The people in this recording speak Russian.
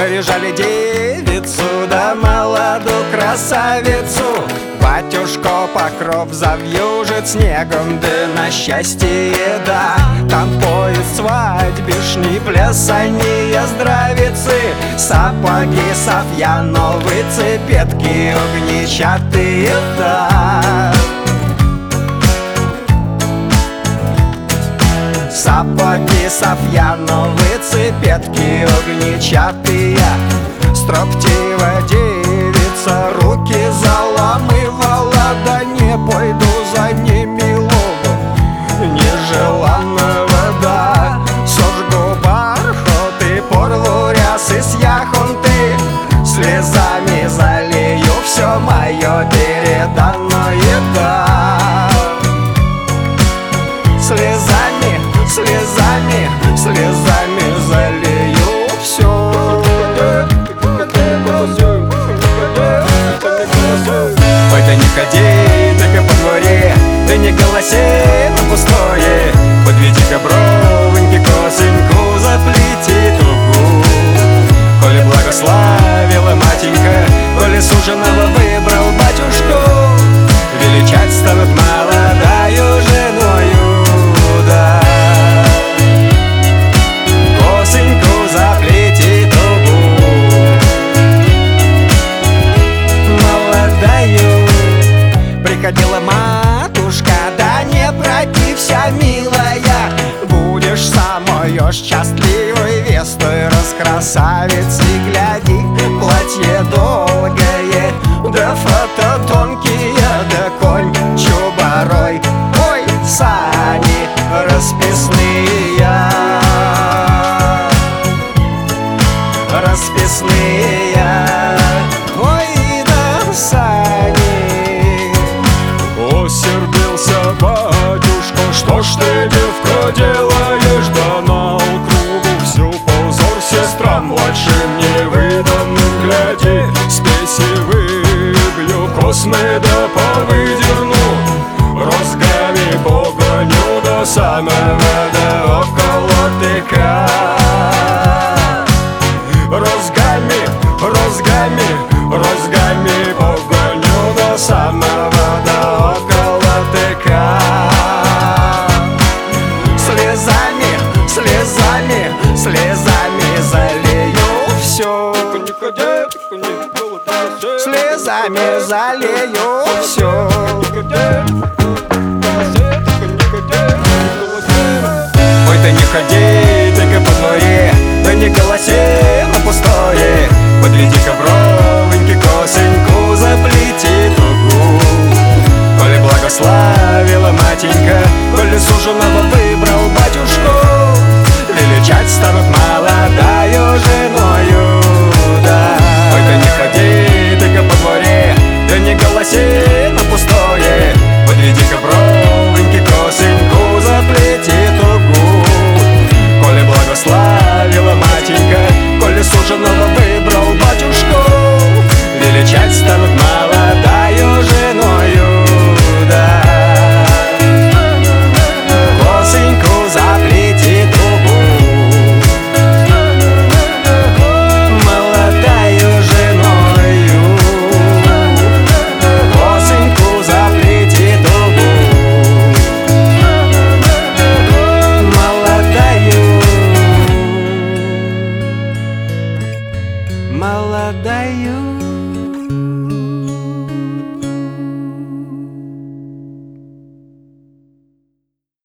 наряжали девицу, да молодую красавицу. Батюшка покров завьюжит снегом, да на счастье, да. Там поезд свадьбишний, плясанье здравицы, сапоги Софьяновы, цепетки огнечатые, да. Сапоги Софьяновы, цепетки огнечатые. Строптивая девица руки заламывала, да не пойду за ними лову нежеланного, да. Сожгу бархат и порву рясы с яхонты, слезами залью все мое переданное, да. Слезами, слезами, слезами залью все. Ой, да не ходи только по дворе, да не голоси на пустое. Подведи-ка бровоньки, косоньку заплети тугу. Коли благословила матенька, коли суженого выбрал батюшку, величать станут молодою женою, да. Косоньку заплети тугу, молодою. Приходила матушка, да не протився, милая, будешь самою счастливой вестой, раскрасавицей, гляди. Платье долгое, да фото тонкие, да конь чубарой, ой, сани расписные, расписные, ой, да сани. Осердился батюшка: что ж ты, девка, делаешь, да на округу всю позор сестрам младшим невыданным, гляди. Спеси выбью, космы да повыдерну, розгами погоню до самого, да около тыка. Розгами, розгами, розгами погоню до самого, да около тыка. Слезами, слезами, слезами залью все. Слезами залью все. Ой, да не ходи только по дворе, да не голоси на пустое. Подведи-ка бровоньки, косоньку заплети тугу. Коли благословила матенька, коли суженого выбрал батюшку, величать станут молодою женою, да. Ой, да не ходи только по дворе, да не голоси на пустое. Подведи-ка бровоньки, косоньку заплети тугу. Коли благословила матенька, коли суженого выбрал батюшку, величать станут молодою женою, да. Косоньку заплети тугу, молодою женою. Косоньку заплети тугу, молодою, молодою.